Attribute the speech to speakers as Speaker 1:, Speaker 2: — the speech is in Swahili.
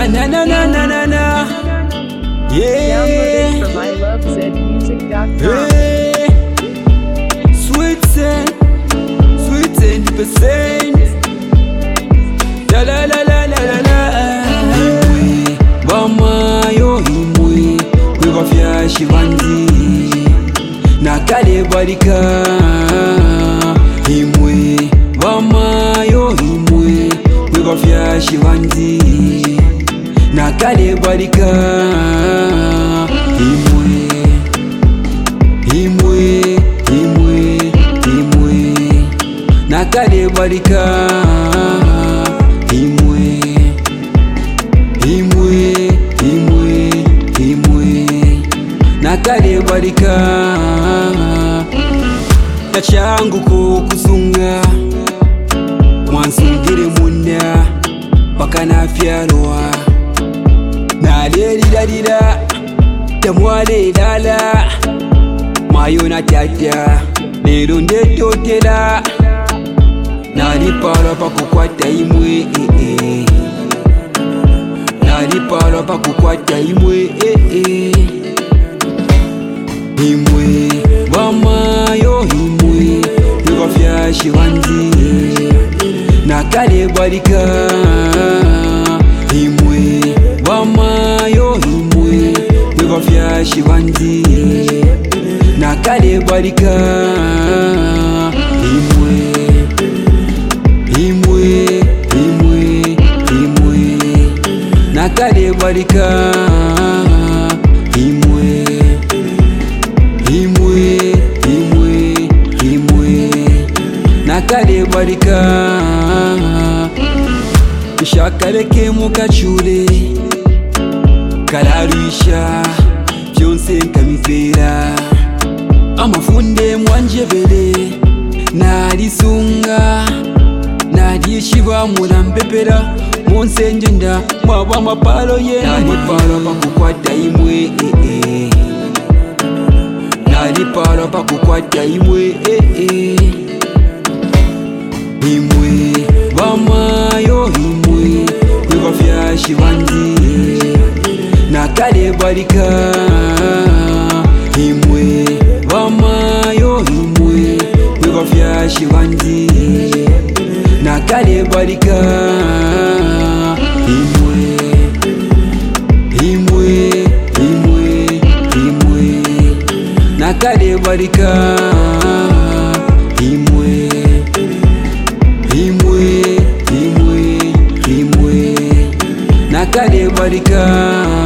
Speaker 1: na na na na na na. Yeah.
Speaker 2: Downloaded from ilovezmusic.com.
Speaker 1: Hey. Sweet scent, sweet 10%. La la la la la la la. Imwe bamayo imwe kwebafya shibanzi nakale barika. Imwe bamayo imwe kwebafya shibanzi nakale barika. Imwe imwe imwe imwe nakale barika. Imwe imwe imwe imwe nakale barika. Nachanguko kusunga mwansungire munda paka nafyalwa nalelidalila tamwalelala mayo natata lero ndetotela nalipala pakukwata imwe nalipala pakukwata imwe imwe bamayo imwe kwebafya shibanzi nakale barika. Imwe bamayo imwe kwebafya shibanzi nakale barika. Imwe imwe imwe imwe nakale barika. Imwe imwe imwe imwe nakale barika. Ishakareke mukachure kararisha byonse nkabivera amafunde mwanjebere narisunga narishiba murampepera munsengenda mwaba amapalo ye naripalo pakukwata imwe naripalo pakukwata imwe imwe bamayo imwe kwebafya shibanzi nakale barika. Imwe bamayo imwe kwebafya shibanzi nakale barika. Imwe imwe imwe imwe nakale barika. Imwe imwe imwe imwe nakale barika.